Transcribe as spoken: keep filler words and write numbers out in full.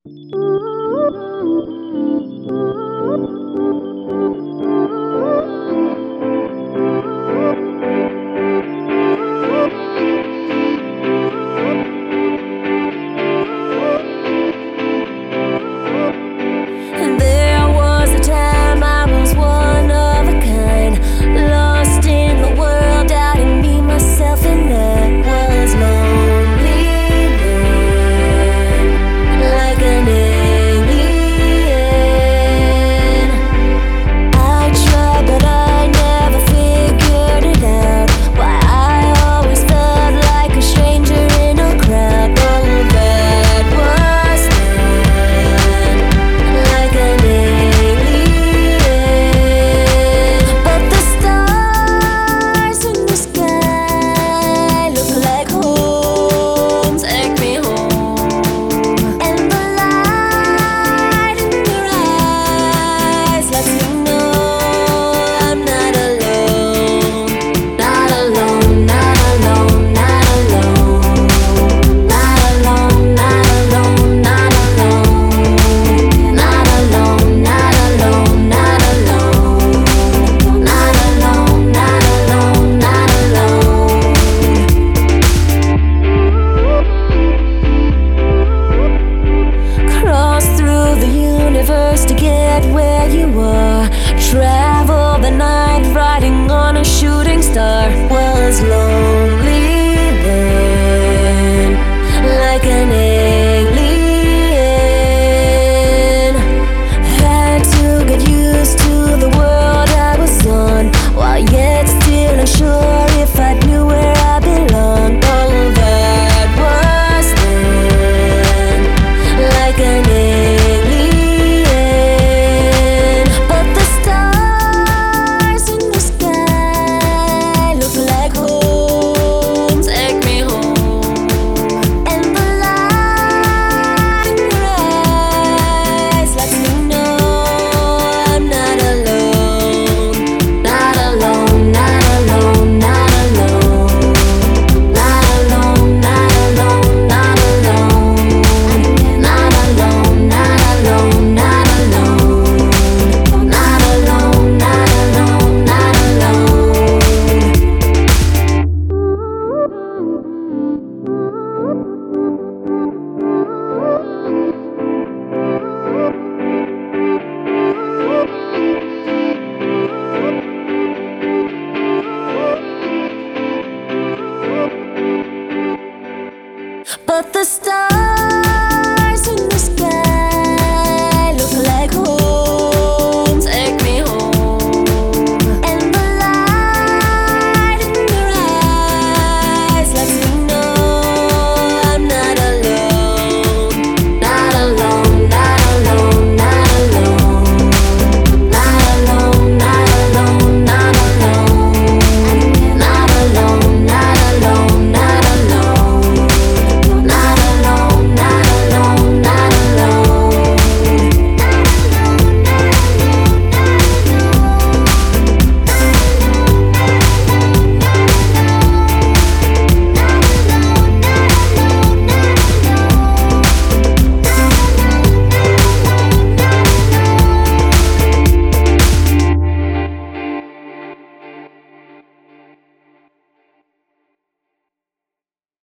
There was a time I was one of a kind, lost in the world, doubting me, myself, and that was lonely then, like an alien. I tried, but I never figured it out, why I always felt like a stranger in a crowd. Oh, that was then, like an alien. But the stars in the sky look like home, take me home. And the light in your eyes lets me know I'm not alone. Not alone, not alone, not alone. Not alone, not alone, not alone. Not alone, not alone, not alone. Not alone, not alone, not alone. Cross through the universe to get where you are. Travel the night riding on a shooting star. Was lonely